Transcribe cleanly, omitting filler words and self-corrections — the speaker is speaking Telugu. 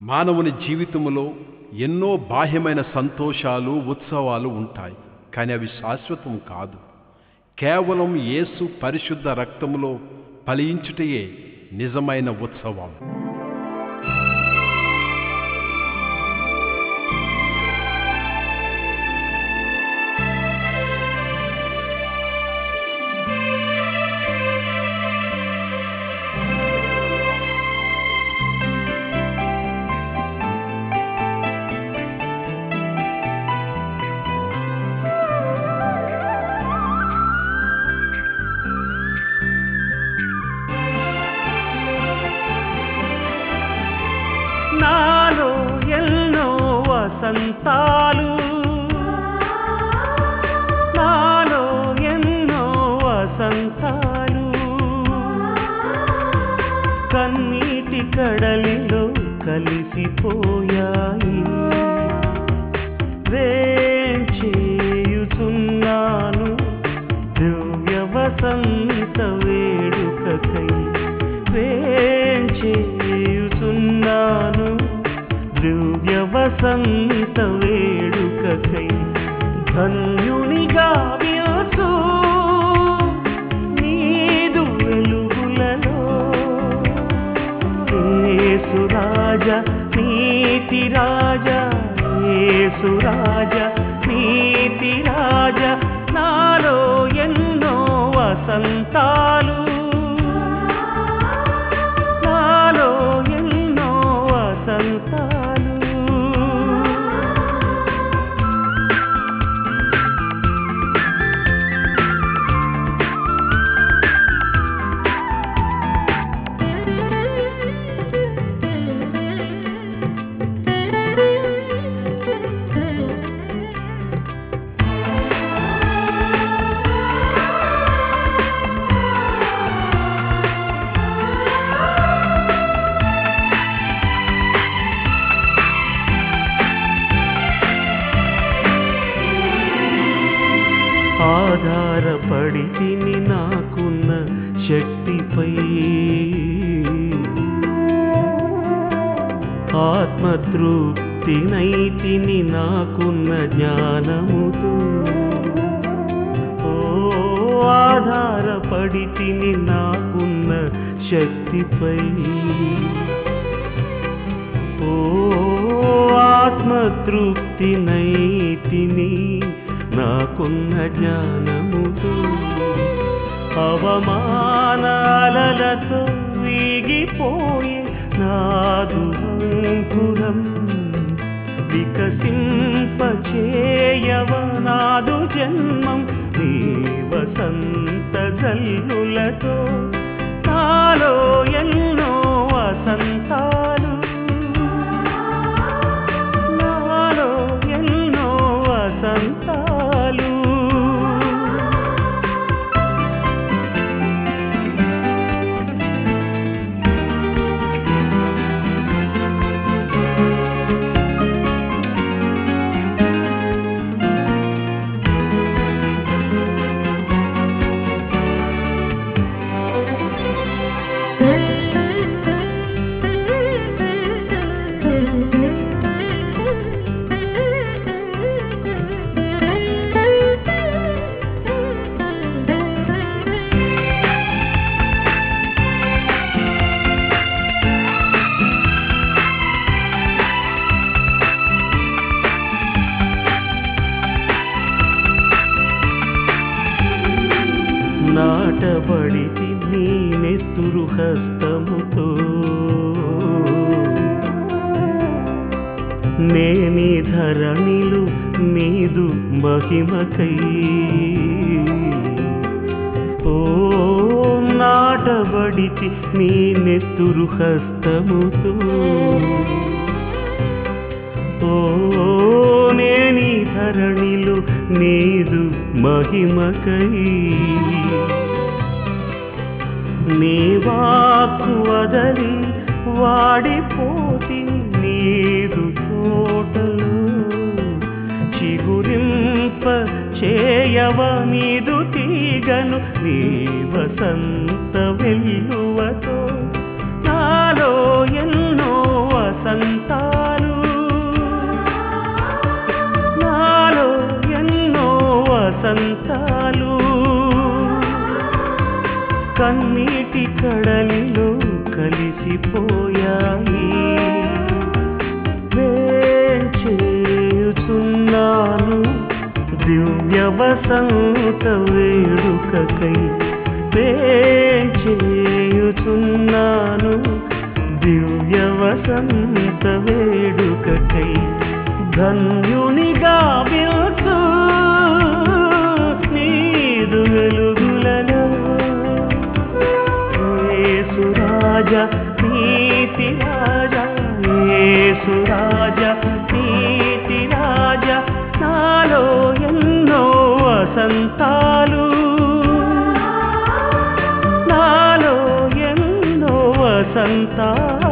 మానవుని జీవితంలో ఎన్నో బాహ్యమైన సంతోషాలు ఉత్సవాలు ఉంటాయి, కానీ అవి శాశ్వతం కాదు. కేవలం యేసు పరిశుద్ధ రక్తములో ఫలించుటయే నిజమైన ఉత్సవం. నాలో ఎన్నో వసంతాలు, నాలో ఎన్నో వసంతాలు, కన్నీటి కడలిలో కలిసిపోయాయి. వేంచేయుచున్నాను దివ్య వసంత వేడుకకై, వేంచేయుచున్నాను దివ్య వసంత వేడుకకై. ధన్యునిగా వ్యాసు నీదు వెలుగులలో, యేసు రాజా నీతి రాజా, యేసు రాజా నీతి రాజా. నాలో ఎన్నో వసంతాలు, నాలో ఎన్నో వసంతాలు. ఆధారపడి తిని నాకున్న శక్తిపై, ఆత్మతృప్తినైతిని నాకున్న జ్ఞానముతో. ఓ ఆధారపడి తిని నాకున్న శక్తిపై, ఓ ఆత్మతృప్తినైతిని నాకున్న జ్ఞానముతో. అవమానాలతో వీగిపోయే నాదు అంకురం వికసింపచేయవ నాదు జన్మం నీ వసంత జల్లులతో. నాలో ఎన్నో వసంతాలు, నాలో ఎన్నో వసంతాలు. నాటబడితి నీ నెత్తురు హస్తముతో, నేని ధరణిలు నీదు మహిమకై. ఓ నాటబడితి నీ నెత్తురు హస్తముతో, ఓ నేని ధరణిలు నీదు మహిమకై. నీ వాక్కు వదలి వాడిపోతి నీదు తోటలో, చిగురింప చేయవ నీదు తీగను నీ వసంత వెల్లువతో. నాలో ఎన్నో వసంత నీటి కడలిలో కలిసిపోయాయి. వేంచేయుచున్నాను దివ్య వసంత వేడుకకై, వేంచేయుచున్నాను దివ్య వసంత వేడుకకై. ధన్యునిగా విల్సు నీదు వెలుగులలో, యేసు రాజా నీతి రాజా, యేసు రాజా నీతి రాజా. నాలో ఎన్నో వసంతాలు, నాలో ఎన్నో వసంతాలు.